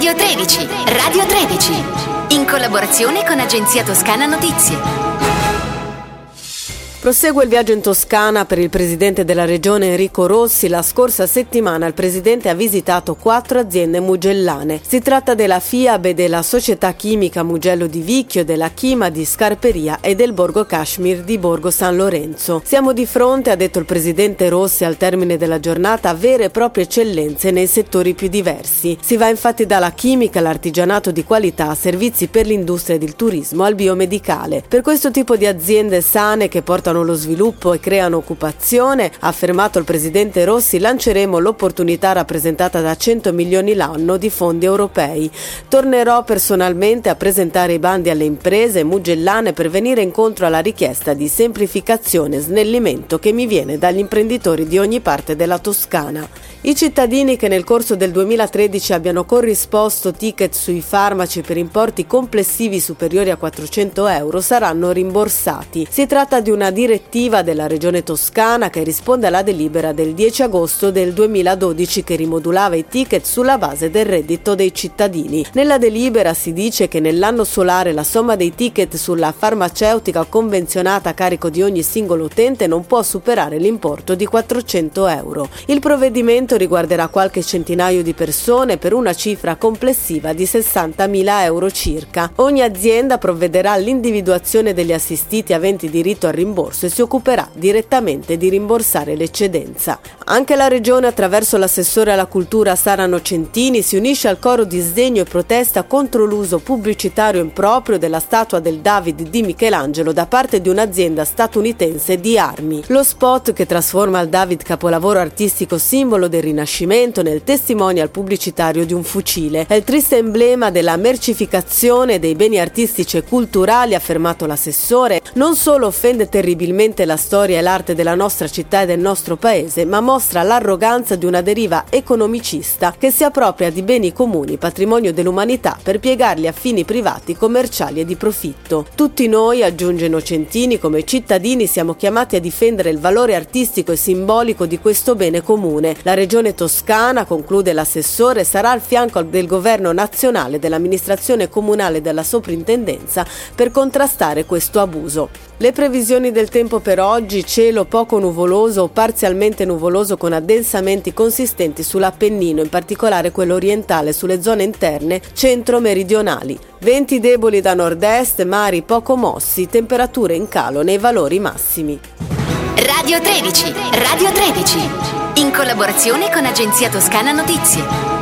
Radio 13, Radio 13, in collaborazione con Agenzia Toscana Notizie. Prosegue il viaggio in Toscana per il presidente della regione Enrico Rossi. La scorsa settimana il presidente ha visitato 4 aziende mugellane. Si tratta della FIAB e della Società Chimica Mugello di Vicchio, della Chima di Scarperia e del Borgo Kashmir di Borgo San Lorenzo. Siamo di fronte, ha detto il presidente Rossi al termine della giornata, a vere e proprie eccellenze nei settori più diversi. Si va infatti dalla chimica all'artigianato di qualità, servizi per l'industria ed il turismo, al biomedicale. Per questo tipo di aziende sane che portano lo sviluppo e creano occupazione, ha affermato il presidente Rossi, lanceremo l'opportunità rappresentata da 100 milioni l'anno di fondi europei. Tornerò personalmente a presentare i bandi alle imprese mugellane per venire incontro alla richiesta di semplificazione e snellimento che mi viene dagli imprenditori di ogni parte della Toscana. I cittadini che nel corso del 2013 abbiano corrisposto ticket sui farmaci per importi complessivi superiori a 400 euro saranno rimborsati. Si tratta di una direttiva della Regione Toscana che risponde alla delibera del 10 agosto del 2012 che rimodulava i ticket sulla base del reddito dei cittadini. Nella delibera si dice che nell'anno solare la somma dei ticket sulla farmaceutica convenzionata a carico di ogni singolo utente non può superare l'importo di 400 euro. Il provvedimento riguarderà qualche centinaio di persone per una cifra complessiva di 60.000 euro circa. Ogni azienda provvederà all'individuazione degli assistiti aventi diritto al rimborso e si occuperà direttamente di rimborsare l'eccedenza. Anche la Regione, attraverso l'assessore alla cultura Sara Nocentini, si unisce al coro di sdegno e protesta contro l'uso pubblicitario improprio della statua del David di Michelangelo da parte di un'azienda statunitense di armi. Lo spot, che trasforma il David capolavoro artistico simbolo del Rinascimento nel testimonial pubblicitario di un fucile, è il triste emblema della mercificazione dei beni artistici e culturali, ha affermato l'assessore. Non solo offende terribilmente la storia e l'arte della nostra città e del nostro paese, ma mostra l'arroganza di una deriva economicista che si appropria di beni comuni, patrimonio dell'umanità, per piegarli a fini privati, commerciali e di profitto. Tutti noi, aggiunge Nocentini, come cittadini siamo chiamati a difendere il valore artistico e simbolico di questo bene comune. La Regione Toscana, conclude l'assessore, sarà al fianco del governo nazionale, dell'amministrazione comunale e della soprintendenza per contrastare questo abuso. Le previsioni del tempo per oggi: cielo poco nuvoloso o parzialmente nuvoloso con addensamenti consistenti sull'Appennino, in particolare quello orientale, sulle zone interne centro-meridionali. Venti deboli da nord-est, mari poco mossi, temperature in calo nei valori massimi. Radio 13, Radio 13, in collaborazione con Agenzia Toscana Notizie.